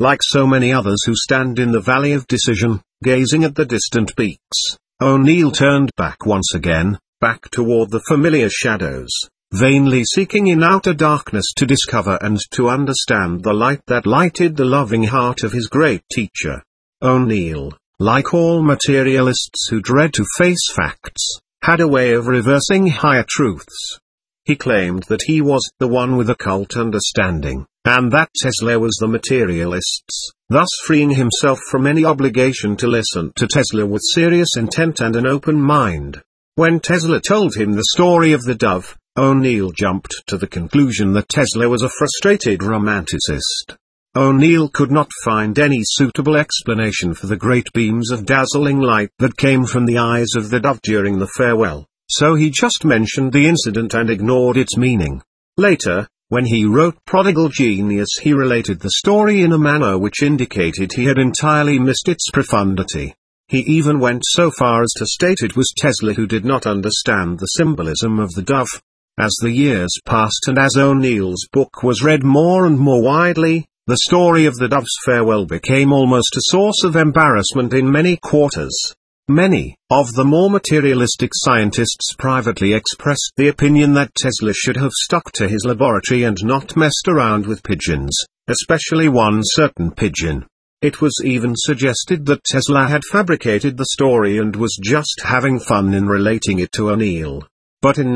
Like so many others who stand in the Valley of Decision, gazing at the distant peaks, O'Neill turned back once again, back toward the familiar shadows, vainly seeking in outer darkness to discover and to understand the light that lighted the loving heart of his great teacher. O'Neill, like all materialists who dread to face facts, had a way of reversing higher truths. He claimed that he was the one with occult understanding, and that Tesla was the materialists, thus freeing himself from any obligation to listen to Tesla with serious intent and an open mind. When Tesla told him the story of the dove, O'Neill jumped to the conclusion that Tesla was a frustrated romanticist. O'Neill could not find any suitable explanation for the great beams of dazzling light that came from the eyes of the dove during the farewell, so he just mentioned the incident and ignored its meaning. Later, when he wrote Prodigal Genius, he related the story in a manner which indicated he had entirely missed its profundity. He even went so far as to state it was Tesla who did not understand the symbolism of the dove. As the years passed and as O'Neill's book was read more and more widely, the story of the dove's farewell became almost a source of embarrassment in many quarters. Many of the more materialistic scientists privately expressed the opinion that Tesla should have stuck to his laboratory and not messed around with pigeons, especially one certain pigeon. It was even suggested that Tesla had fabricated the story and was just having fun in relating it to O'Neill. But in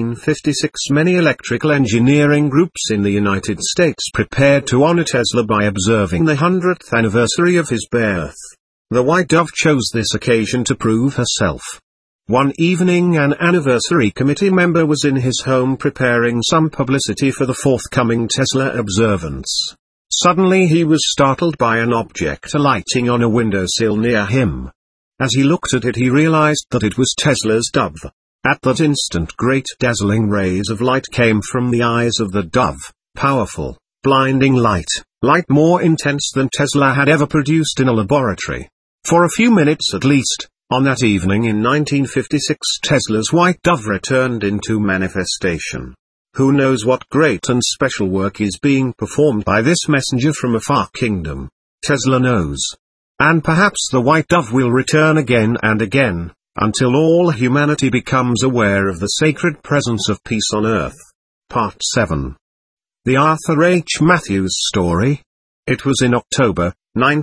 1956 many electrical engineering groups in the United States prepared to honor Tesla by observing the 100th anniversary of his birth. The White Dove chose this occasion to prove herself. One evening an anniversary committee member was in his home preparing some publicity for the forthcoming Tesla observance. Suddenly he was startled by an object alighting on a windowsill near him. As he looked at it he realized that it was Tesla's dove. At that instant great dazzling rays of light came from the eyes of the dove, powerful, blinding light more intense than Tesla had ever produced in a laboratory. For a few minutes at least, on that evening in 1956 Tesla's white dove returned into manifestation. Who knows what great and special work is being performed by this messenger from a far kingdom? Tesla knows. And perhaps the white dove will return again and again, until all humanity becomes aware of the sacred presence of peace on earth. Part 7. The Arthur H. Matthews Story. It was in October,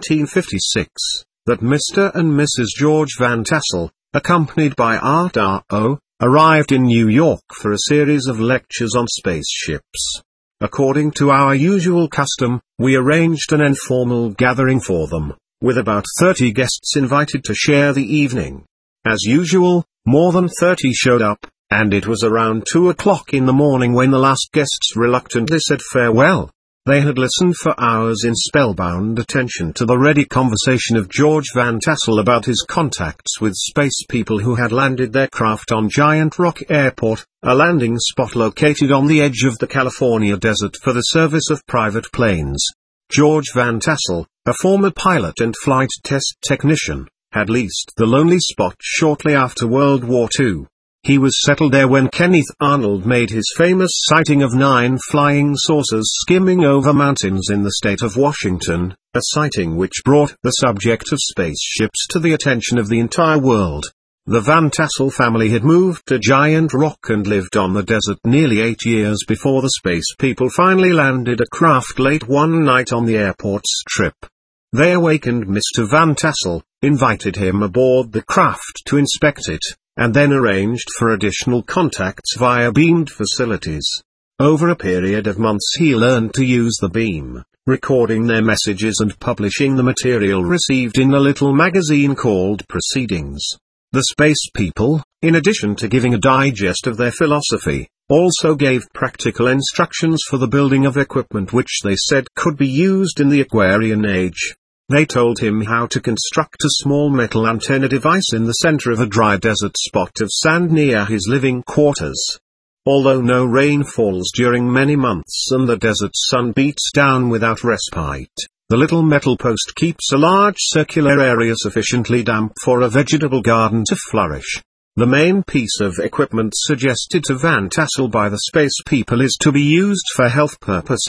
1956, that Mr. and Mrs. George Van Tassel, accompanied by Art R.O., arrived in New York for a series of lectures on spaceships. According to our usual custom, we arranged an informal gathering for them, with about 30 guests invited to share the evening. As usual, more than 30 showed up, and it was around 2 o'clock in the morning when the last guests reluctantly said farewell. They had listened for hours in spellbound attention to the ready conversation of George Van Tassel about his contacts with space people who had landed their craft on Giant Rock Airport, a landing spot located on the edge of the California desert for the service of private planes. George Van Tassel, a former pilot and flight test technician, had leased the lonely spot shortly after World War II. He was settled there when Kenneth Arnold made his famous sighting of 9 flying saucers skimming over mountains in the state of Washington, a sighting which brought the subject of spaceships to the attention of the entire world. The Van Tassel family had moved to Giant Rock and lived on the desert nearly 8 years before the space people finally landed a craft late one night on the airport strip. They awakened Mr. Van Tassel, invited him aboard the craft to inspect it, and then arranged for additional contacts via beamed facilities. Over a period of months he learned to use the beam, recording their messages and publishing the material received in the little magazine called Proceedings. The space people, in addition to giving a digest of their philosophy, also gave practical instructions for the building of equipment which they said could be used in the Aquarian age. They told him how to construct a small metal antenna device in the center of a dry desert spot of sand near his living quarters. Although no rain falls during many months and the desert sun beats down without respite, the little metal post keeps a large circular area sufficiently damp for a vegetable garden to flourish. The main piece of equipment suggested to Van Tassel by the space people is to be used for health purposes,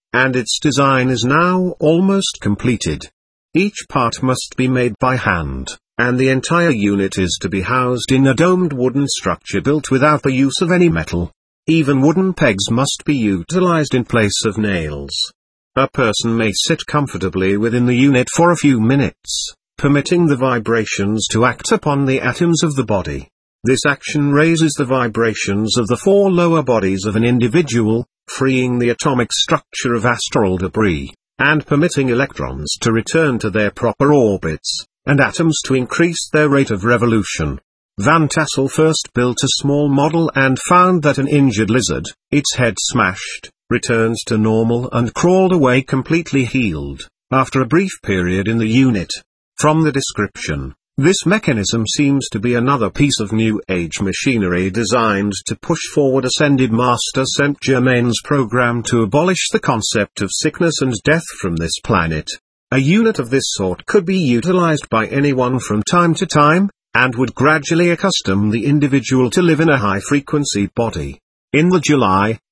and its design is now almost completed. Each part must be made by hand, and the entire unit is to be housed in a domed wooden structure built without the use of any metal. Even wooden pegs must be utilized in place of nails. A person may sit comfortably within the unit for a few minutes, permitting the vibrations to act upon the atoms of the body. This action raises the vibrations of the 4 lower bodies of an individual, freeing the atomic structure of astral debris, and permitting electrons to return to their proper orbits, and atoms to increase their rate of revolution. Van Tassel first built a small model and found that an injured lizard, its head smashed, returns to normal and crawled away completely healed, after a brief period in the unit. From the description, this mechanism seems to be another piece of New Age machinery designed to push forward Ascended Master Saint Germain's program to abolish the concept of sickness and death from this planet. A unit of this sort could be utilized by anyone from time to time, and would gradually accustom the individual to live in a high-frequency body. In the July,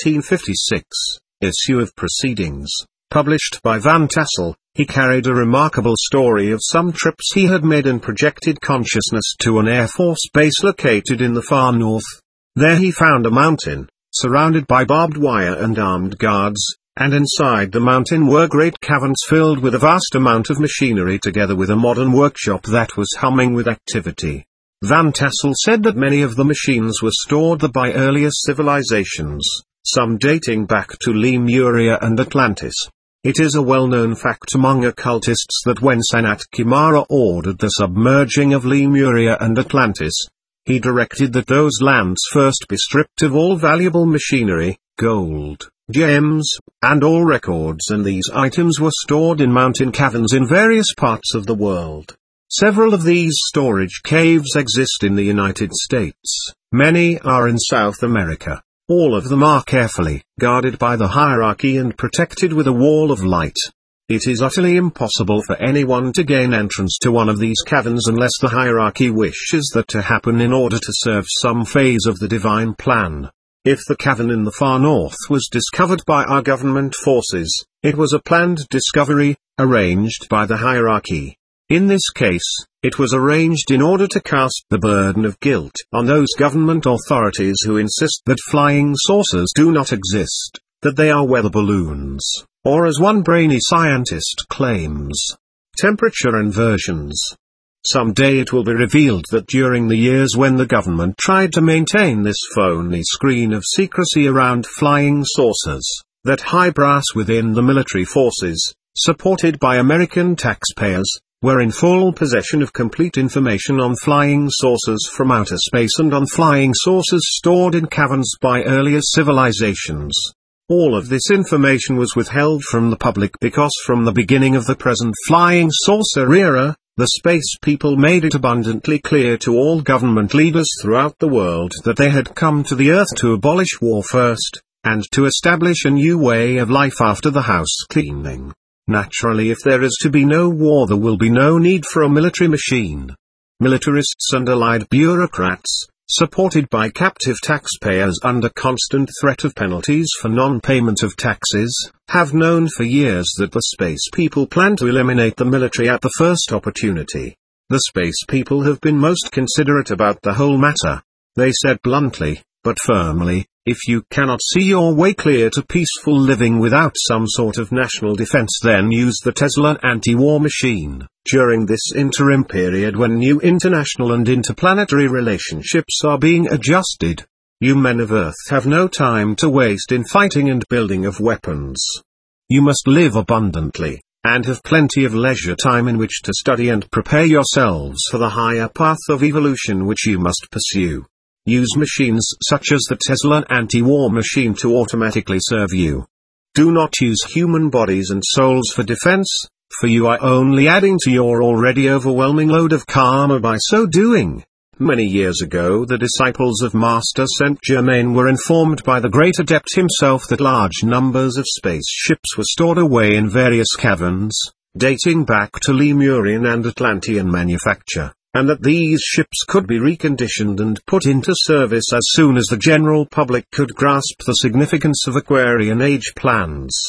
1956, issue of Proceedings, published by Van Tassel, he carried a remarkable story of some trips he had made and projected consciousness to an Air Force base located in the far north. There he found a mountain, surrounded by barbed wire and armed guards, and inside the mountain were great caverns filled with a vast amount of machinery together with a modern workshop that was humming with activity. Van Tassel said that many of the machines were stored there by earlier civilizations, some dating back to Lemuria and Atlantis. It is a well-known fact among occultists that when Sanat Kumara ordered the submerging of Lemuria and Atlantis, he directed that those lands first be stripped of all valuable machinery, gold, gems, and all records, and these items were stored in mountain caverns in various parts of the world. Several of these storage caves exist in the United States. Many are in South America. All of them are carefully guarded by the hierarchy and protected with a wall of light. It is utterly impossible for anyone to gain entrance to one of these caverns unless the hierarchy wishes that to happen in order to serve some phase of the divine plan. If the cavern in the far north was discovered by our government forces, it was a planned discovery, arranged by the hierarchy. In this case, it was arranged in order to cast the burden of guilt on those government authorities who insist that flying saucers do not exist, that they are weather balloons, or as one brainy scientist claims, temperature inversions. Someday it will be revealed that during the years when the government tried to maintain this phony screen of secrecy around flying saucers, that high brass within the military forces, supported by American taxpayers, were in full possession of complete information on flying saucers from outer space and on flying saucers stored in caverns by earlier civilizations. All of this information was withheld from the public because from the beginning of the present flying saucer era, the space people made it abundantly clear to all government leaders throughout the world that they had come to the Earth to abolish war first, and to establish a new way of life after the house cleaning. Naturally, if there is to be no war, there will be no need for a military machine. Militarists and allied bureaucrats, supported by captive taxpayers under constant threat of penalties for non-payment of taxes, have known for years that the space people plan to eliminate the military at the first opportunity. The space people have been most considerate about the whole matter. They said bluntly, but firmly, if you cannot see your way clear to peaceful living without some sort of national defense, then use the Tesla anti-war machine. During this interim period when new international and interplanetary relationships are being adjusted, you men of Earth have no time to waste in fighting and building of weapons. You must live abundantly, and have plenty of leisure time in which to study and prepare yourselves for the higher path of evolution which you must pursue. Use machines such as the Tesla anti-war machine to automatically serve you. Do not use human bodies and souls for defense, for you are only adding to your already overwhelming load of karma by so doing. Many years ago the disciples of Master Saint Germain were informed by the great adept himself that large numbers of spaceships were stored away in various caverns, dating back to Lemurian and Atlantean manufacture, and that these ships could be reconditioned and put into service as soon as the general public could grasp the significance of Aquarian Age plans.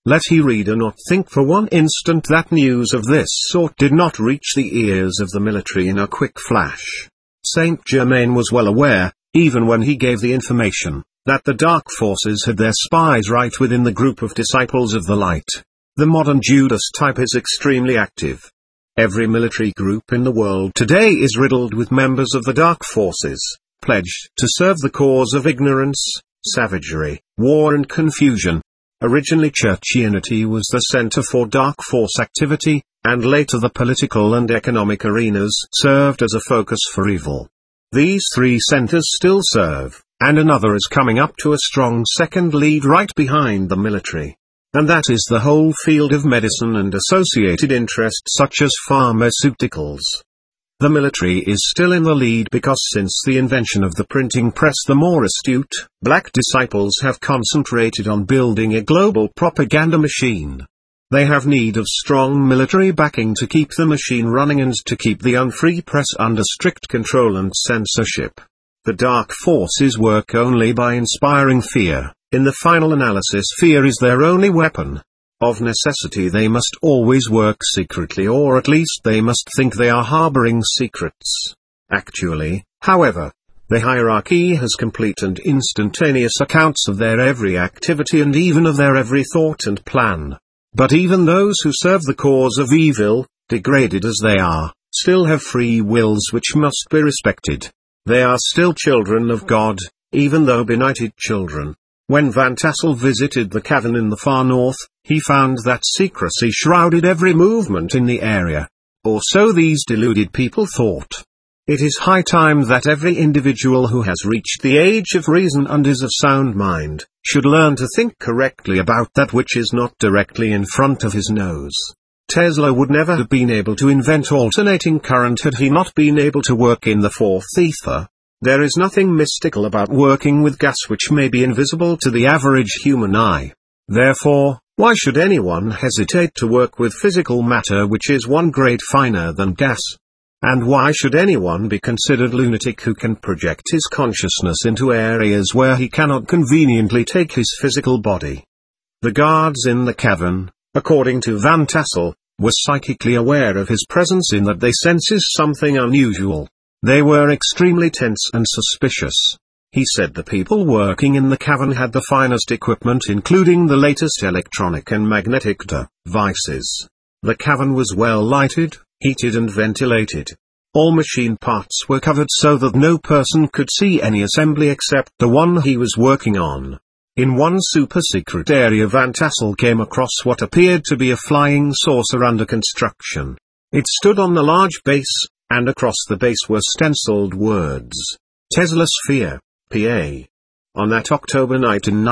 Let he reader not think for one instant that news of this sort did not reach the ears of the military in a quick flash. Saint Germain was well aware, even when he gave the information, that the dark forces had their spies right within the group of disciples of the light. The modern Judas type is extremely active. Every military group in the world today is riddled with members of the dark forces, pledged to serve the cause of ignorance, savagery, war and confusion. Originally church unity was the center for dark force activity, and later the political and economic arenas served as a focus for evil. These three centers still serve, and another is coming up to a strong second lead right behind the military. And that is the whole field of medicine and associated interests such as pharmaceuticals. The military is still in the lead because since the invention of the printing press the more astute, black disciples have concentrated on building a global propaganda machine. They have need of strong military backing to keep the machine running and to keep the unfree press under strict control and censorship. The dark forces work only by inspiring fear. In the final analysis, fear is their only weapon. Of necessity they must always work secretly, or at least they must think they are harboring secrets. Actually, however, the hierarchy has complete and instantaneous accounts of their every activity and even of their every thought and plan. But even those who serve the cause of evil, degraded as they are, still have free wills which must be respected. They are still children of God, even though benighted children. When Van Tassel visited the cavern in the far north, he found that secrecy shrouded every movement in the area. Or so these deluded people thought. It is high time that every individual who has reached the age of reason and is of sound mind, should learn to think correctly about that which is not directly in front of his nose. Tesla would never have been able to invent alternating current had he not been able to work in the fourth ether. There is nothing mystical about working with gas which may be invisible to the average human eye. Therefore, why should anyone hesitate to work with physical matter which is one grade finer than gas? And why should anyone be considered lunatic who can project his consciousness into areas where he cannot conveniently take his physical body? The guards in the cavern, according to Van Tassel, were psychically aware of his presence in that they senses something unusual. They were extremely tense and suspicious. He said the people working in the cavern had the finest equipment including the latest electronic and magnetic devices. The cavern was well lighted, heated and ventilated. All machine parts were covered so that no person could see any assembly except the one he was working on. In one super-secret area Van Tassel came across what appeared to be a flying saucer under construction. It stood on the large base, and across the base were stenciled words, Tesla Sphere, PA. On that October night in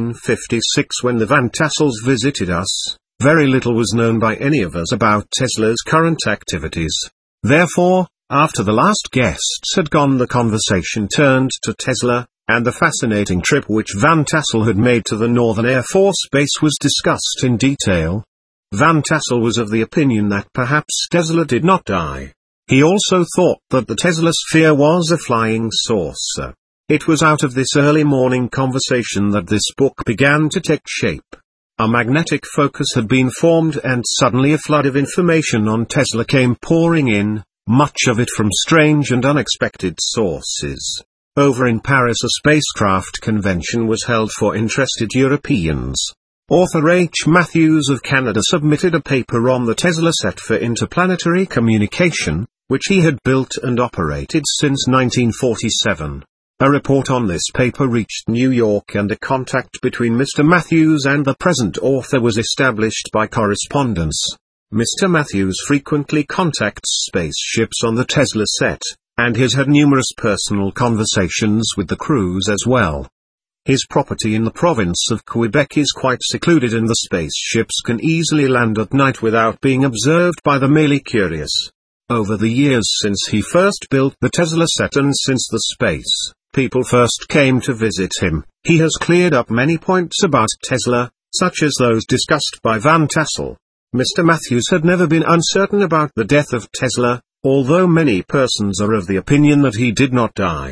1956 when the Van Tassels visited us, very little was known by any of us about Tesla's current activities. Therefore, after the last guests had gone the conversation turned to Tesla, and the fascinating trip which Van Tassel had made to the Northern Air Force Base was discussed in detail. Van Tassel was of the opinion that perhaps Tesla did not die. He also thought that the Tesla sphere was a flying saucer. It was out of this early morning conversation that this book began to take shape. A magnetic focus had been formed and suddenly a flood of information on Tesla came pouring in, much of it from strange and unexpected sources. Over in Paris a spacecraft convention was held for interested Europeans. Author H. Matthews of Canada submitted a paper on the Tesla set for interplanetary communication, which he had built and operated since 1947. A report on this paper reached New York and a contact between Mr. Matthews and the present author was established by correspondence. Mr. Matthews frequently contacts spaceships on the Tesla set, and has had numerous personal conversations with the crews as well. His property in the province of Quebec is quite secluded and the spaceships can easily land at night without being observed by the merely curious. Over the years since he first built the Tesla set and since the space people first came to visit him, he has cleared up many points about Tesla, such as those discussed by Van Tassel. Mr. Matthews had never been uncertain about the death of Tesla, although many persons are of the opinion that he did not die.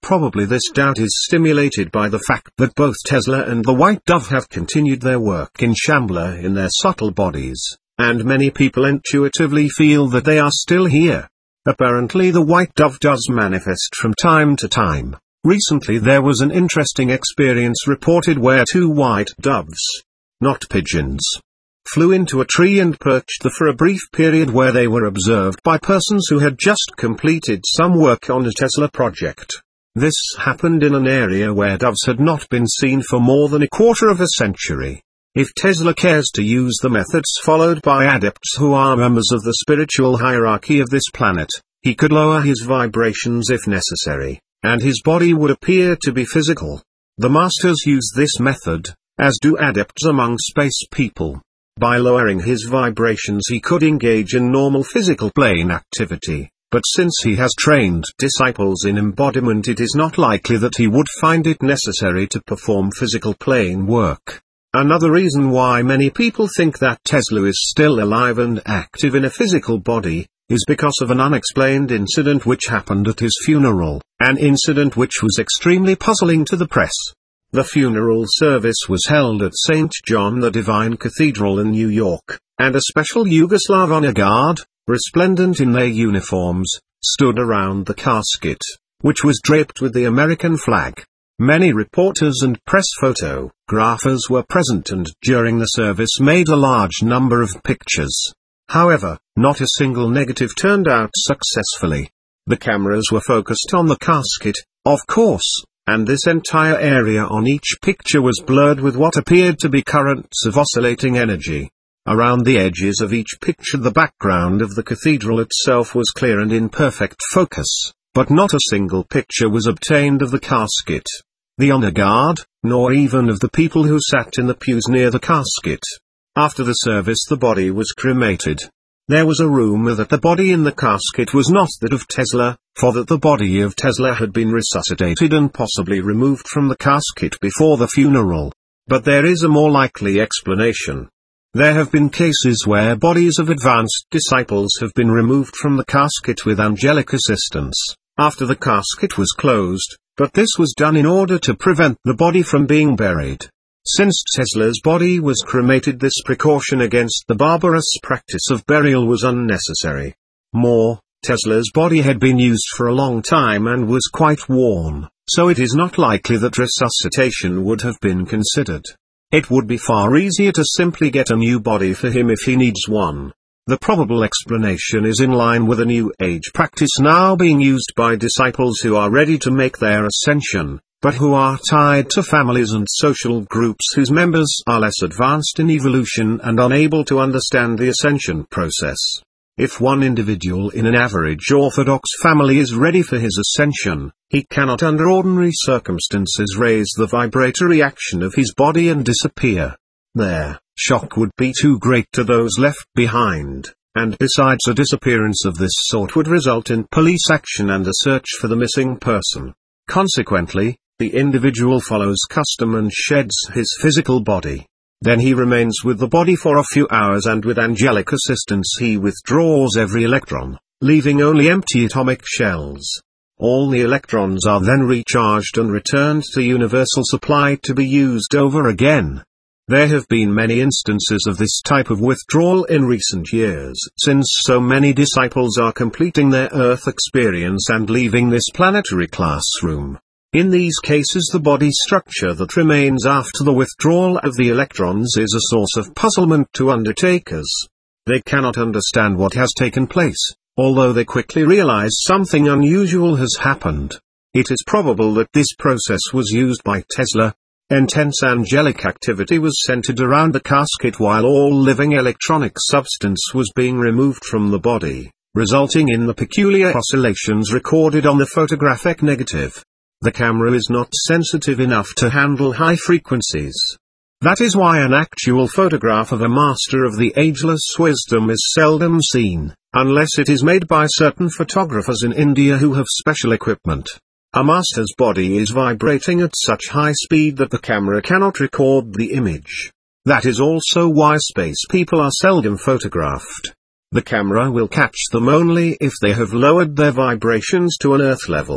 Probably this doubt is stimulated by the fact that both Tesla and the White Dove have continued their work in Shambhala in their subtle bodies, and many people intuitively feel that they are still here. Apparently the White Dove does manifest from time to time. Recently there was an interesting experience reported where two white doves, not pigeons, flew into a tree and perched there for a brief period where they were observed by persons who had just completed some work on a Tesla project. This happened in an area where doves had not been seen for more than a quarter of a century. If Tesla cares to use the methods followed by adepts who are members of the spiritual hierarchy of this planet, he could lower his vibrations if necessary, and his body would appear to be physical. The masters use this method, as do adepts among space people. By lowering his vibrations he could engage in normal physical plane activity, but since he has trained disciples in embodiment, it is not likely that he would find it necessary to perform physical plane work. Another reason why many people think that Tesla is still alive and active in a physical body, is because of an unexplained incident which happened at his funeral, an incident which was extremely puzzling to the press. The funeral service was held at St. John the Divine Cathedral in New York, and a special Yugoslav honor guard, resplendent in their uniforms, stood around the casket, which was draped with the American flag. Many reporters and press photographers were present and during the service made a large number of pictures. However, not a single negative turned out successfully. The cameras were focused on the casket, of course, and this entire area on each picture was blurred with what appeared to be currents of oscillating energy. Around the edges of each picture the background of the cathedral itself was clear and in perfect focus, but not a single picture was obtained of the casket, the honor guard, nor even of the people who sat in the pews near the casket. After the service the body was cremated. There was a rumor that the body in the casket was not that of Tesla, for that the body of Tesla had been resuscitated and possibly removed from the casket before the funeral. But there is a more likely explanation. There have been cases where bodies of advanced disciples have been removed from the casket with angelic assistance, after the casket was closed, but this was done in order to prevent the body from being buried. Since Tesla's body was cremated, this precaution against the barbarous practice of burial was unnecessary. More, Tesla's body had been used for a long time and was quite worn, so it is not likely that resuscitation would have been considered. It would be far easier to simply get a new body for him if he needs one. The probable explanation is in line with a New Age practice now being used by disciples who are ready to make their ascension, but who are tied to families and social groups whose members are less advanced in evolution and unable to understand the ascension process. If one individual in an average Orthodox family is ready for his ascension, he cannot under ordinary circumstances raise the vibratory action of his body and disappear. Their shock would be too great to those left behind, and besides a disappearance of this sort would result in police action and a search for the missing person. Consequently, the individual follows custom and sheds his physical body. Then he remains with the body for a few hours and with angelic assistance he withdraws every electron, leaving only empty atomic shells. All the electrons are then recharged and returned to universal supply to be used over again. There have been many instances of this type of withdrawal in recent years, since so many disciples are completing their Earth experience and leaving this planetary classroom. In these cases the body structure that remains after the withdrawal of the electrons is a source of puzzlement to undertakers. They cannot understand what has taken place, although they quickly realize something unusual has happened. It is probable that this process was used by Tesla. Intense angelic activity was centered around the casket while all living electronic substance was being removed from the body, resulting in the peculiar oscillations recorded on the photographic negative. The camera is not sensitive enough to handle high frequencies. That is why an actual photograph of a master of the ageless wisdom is seldom seen, unless it is made by certain photographers in India who have special equipment. A master's body is vibrating at such high speed that the camera cannot record the image. That is also why space people are seldom photographed. The camera will catch them only if they have lowered their vibrations to an Earth level.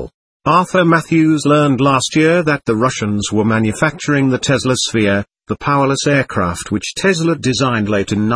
Arthur Matthews learned last year that the Russians were manufacturing the Tesla Sphere, the powerless aircraft which Tesla designed late in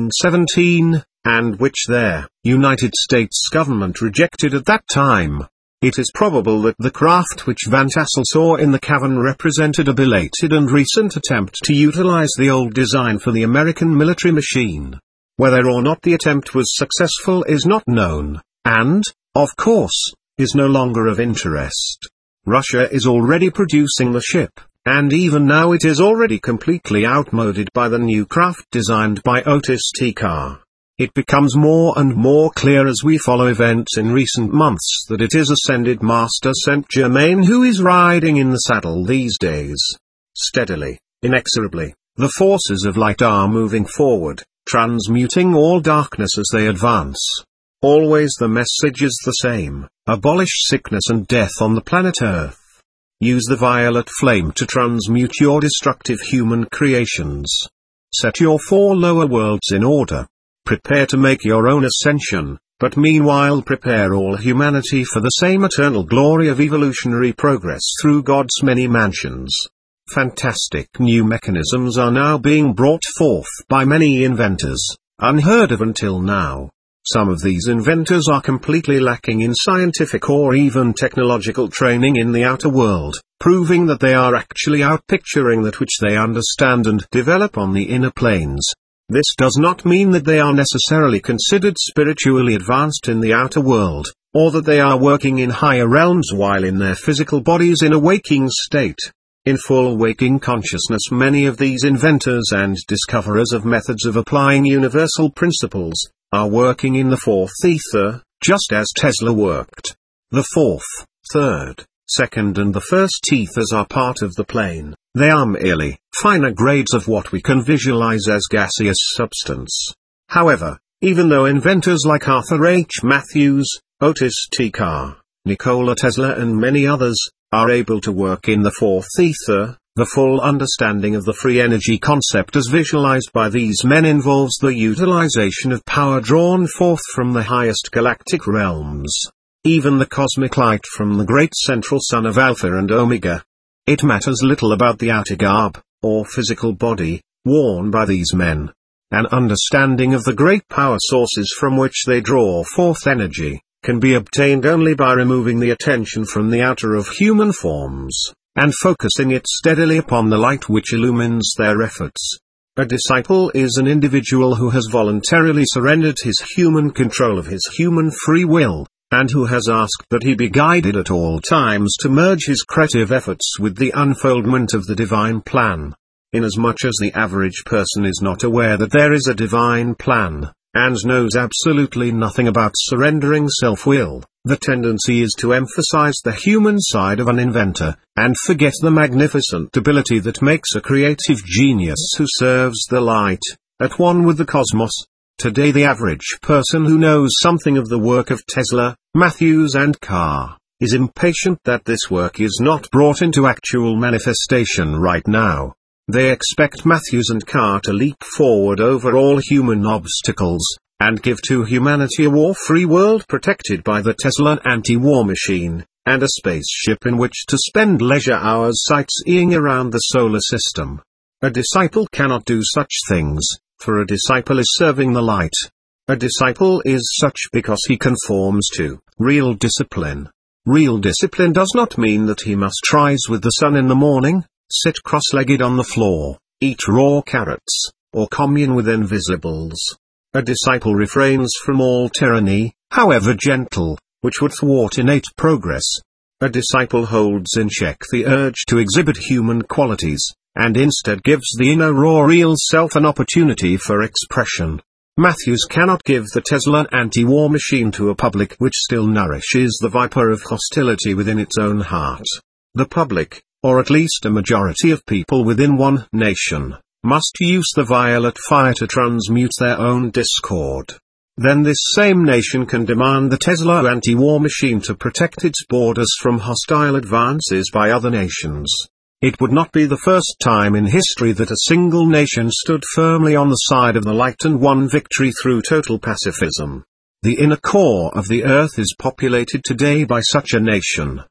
1917, and which their United States government rejected at that time. It is probable that the craft which Van Tassel saw in the cavern represented a belated and recent attempt to utilize the old design for the American military machine. Whether or not the attempt was successful is not known, and, of course, is no longer of interest. Russia is already producing the ship, and even now it is already completely outmoded by the new craft designed by Otis T. Carr. It becomes more and more clear as we follow events in recent months that it is ascended Master Saint Germain who is riding in the saddle these days. Steadily, inexorably, the forces of light are moving forward, transmuting all darkness as they advance. Always the message is the same: abolish sickness and death on the planet Earth. Use the violet flame to transmute your destructive human creations. Set your 4 lower worlds in order. Prepare to make your own ascension, but meanwhile prepare all humanity for the same eternal glory of evolutionary progress through God's many mansions. Fantastic new mechanisms are now being brought forth by many inventors, unheard of until now. Some of these inventors are completely lacking in scientific or even technological training in the outer world, proving that they are actually outpicturing that which they understand and develop on the inner planes. This does not mean that they are necessarily considered spiritually advanced in the outer world, or that they are working in higher realms while in their physical bodies in a waking state. In full waking consciousness, many of these inventors and discoverers of methods of applying universal principles are working in the 4th ether, just as Tesla worked. The 4th, 3rd, 2nd and the 1st ethers are part of the plane. They are merely finer grades of what we can visualize as gaseous substance. However, even though inventors like Arthur H. Matthews, Otis T. Carr, Nikola Tesla and many others, are able to work in the 4th ether, the full understanding of the free energy concept as visualized by these men involves the utilization of power drawn forth from the highest galactic realms. Even the cosmic light from the great central sun of Alpha and Omega. It matters little about the outer garb, or physical body, worn by these men. An understanding of the great power sources from which they draw forth energy, can be obtained only by removing the attention from the outer of human forms, and focusing it steadily upon the light which illumines their efforts. A disciple is an individual who has voluntarily surrendered his human control of his human free will, and who has asked that he be guided at all times to merge his creative efforts with the unfoldment of the divine plan. Inasmuch as the average person is not aware that there is a divine plan, and knows absolutely nothing about surrendering self-will, the tendency is to emphasize the human side of an inventor, and forget the magnificent ability that makes a creative genius who serves the light, at one with the cosmos. Today the average person who knows something of the work of Tesla, Matthews and Carr, is impatient that this work is not brought into actual manifestation right now. They expect Matthews and Carr to leap forward over all human obstacles, and give to humanity a war-free world protected by the Tesla anti-war machine, and a spaceship in which to spend leisure hours sightseeing around the solar system. A disciple cannot do such things, for a disciple is serving the light. A disciple is such because he conforms to real discipline. Real discipline does not mean that he must rise with the sun in the morning, sit cross-legged on the floor, eat raw carrots, or commune with invisibles. A disciple refrains from all tyranny, however gentle, which would thwart innate progress. A disciple holds in check the urge to exhibit human qualities, and instead gives the inner raw real self an opportunity for expression. Matthews cannot give the Tesla anti-war machine to a public which still nourishes the viper of hostility within its own heart. The public, or at least a majority of people within one nation, must use the violet fire to transmute their own discord. Then this same nation can demand the Tesla anti-war machine to protect its borders from hostile advances by other nations. It would not be the first time in history that a single nation stood firmly on the side of the light and won victory through total pacifism. The inner core of the earth is populated today by such a nation.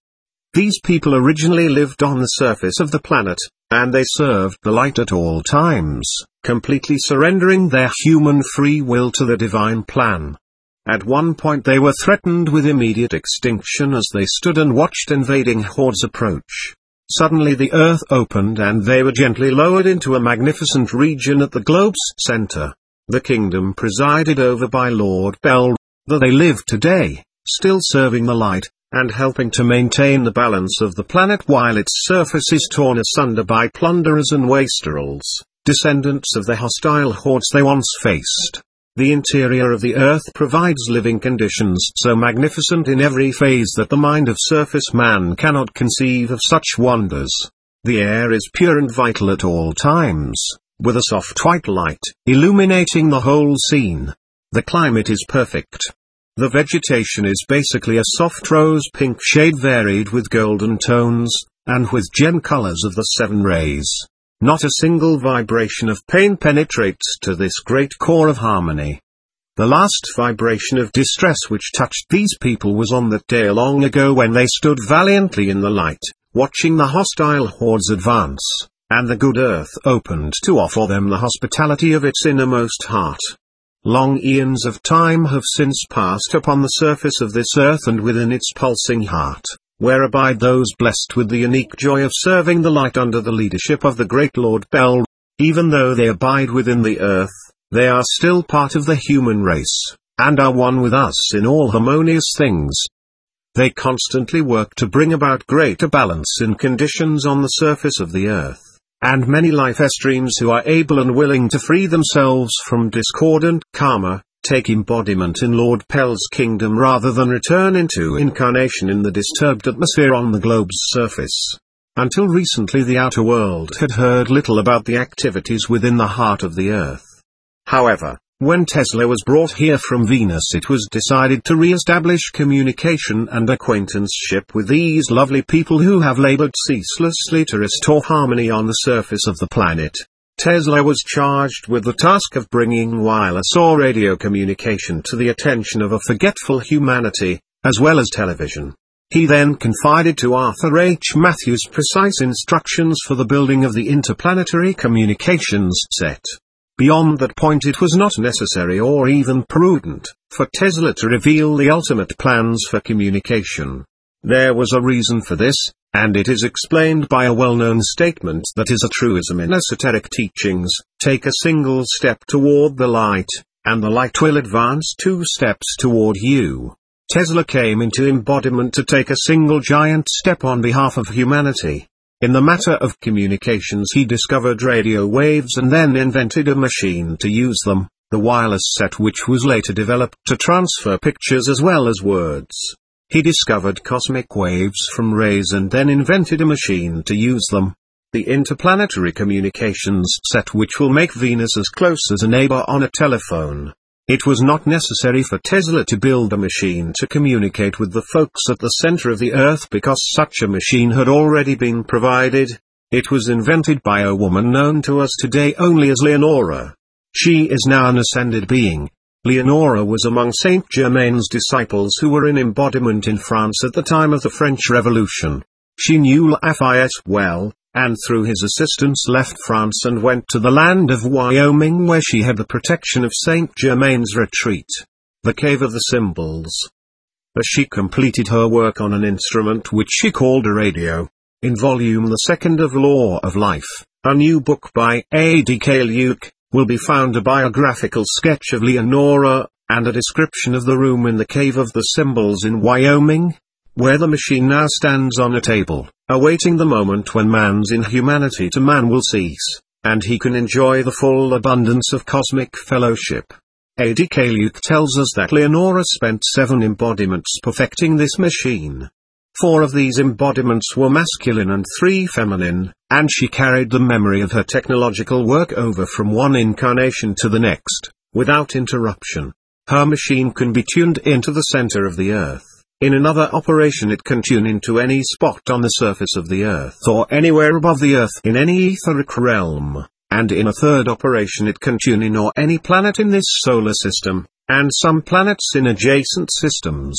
These people originally lived on the surface of the planet, and they served the light at all times, completely surrendering their human free will to the divine plan. At one point they were threatened with immediate extinction as they stood and watched invading hordes approach. Suddenly the earth opened and they were gently lowered into a magnificent region at the globe's center. The kingdom presided over by Lord Bel. They live today, still serving the light, and helping to maintain the balance of the planet while its surface is torn asunder by plunderers and wastrels, descendants of the hostile hordes they once faced. The interior of the earth provides living conditions so magnificent in every phase that the mind of surface man cannot conceive of such wonders. The air is pure and vital at all times, with a soft white light, illuminating the whole scene. The climate is perfect. The vegetation is basically a soft rose-pink shade varied with golden tones, and with gem colors of the 7 rays. Not a single vibration of pain penetrates to this great core of harmony. The last vibration of distress which touched these people was on that day long ago when they stood valiantly in the light, watching the hostile hordes advance, and the good earth opened to offer them the hospitality of its innermost heart. Long eons of time have since passed upon the surface of this earth and within its pulsing heart, where abide those blessed with the unique joy of serving the light under the leadership of the great Lord Bel. Even though they abide within the earth, they are still part of the human race, and are one with us in all harmonious things. They constantly work to bring about greater balance in conditions on the surface of the earth. And many life streams who are able and willing to free themselves from discordant karma, take embodiment in Lord Pel's kingdom rather than return into incarnation in the disturbed atmosphere on the globe's surface. Until recently the outer world had heard little about the activities within the heart of the earth. However, when Tesla was brought here from Venus, it was decided to re-establish communication and acquaintanceship with these lovely people who have labored ceaselessly to restore harmony on the surface of the planet. Tesla was charged with the task of bringing wireless or radio communication to the attention of a forgetful humanity, as well as television. He then confided to Arthur H. Matthews precise instructions for the building of the interplanetary communications set. Beyond that point it was not necessary or even prudent for Tesla to reveal the ultimate plans for communication. There was a reason for this, and it is explained by a well-known statement that is a truism in esoteric teachings: take a single step toward the light, and the light will advance 2 steps toward you. Tesla came into embodiment to take a single giant step on behalf of humanity. In the matter of communications he discovered radio waves and then invented a machine to use them, the wireless set, which was later developed to transfer pictures as well as words. He discovered cosmic waves from rays and then invented a machine to use them. The interplanetary communications set, which will make Venus as close as a neighbor on a telephone. It was not necessary for Tesla to build a machine to communicate with the folks at the center of the earth because such a machine had already been provided. It was invented by a woman known to us today only as Leonora. She is now an ascended being. Leonora was among Saint Germain's disciples who were in embodiment in France at the time of the French Revolution. She knew Lafayette well, and through his assistance left France and went to the land of Wyoming, where she had the protection of Saint Germain's retreat, the Cave of the Symbols. As she completed her work on an instrument which she called a radio. In volume 2 of Law of Life, a new book by A.D.K. Luke, will be found a biographical sketch of Leonora, and a description of the room in the Cave of the Symbols in Wyoming, where the machine now stands on a table, awaiting the moment when man's inhumanity to man will cease, and he can enjoy the full abundance of cosmic fellowship. A.D.K. Luke tells us that Leonora spent 7 embodiments perfecting this machine. 4 of these embodiments were masculine and 3 feminine, and she carried the memory of her technological work over from one incarnation to the next, without interruption. Her machine can be tuned into the center of the earth. In another operation it can tune into any spot on the surface of the earth or anywhere above the earth in any etheric realm, and in a third operation it can tune in on any planet in this solar system, and some planets in adjacent systems.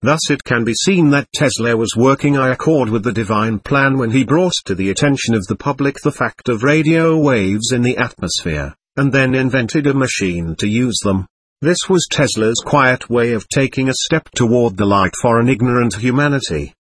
Thus it can be seen that Tesla was working in accord with the divine plan when he brought to the attention of the public the fact of radio waves in the atmosphere, and then invented a machine to use them. This was Tesla's quiet way of taking a step toward the light for an ignorant humanity.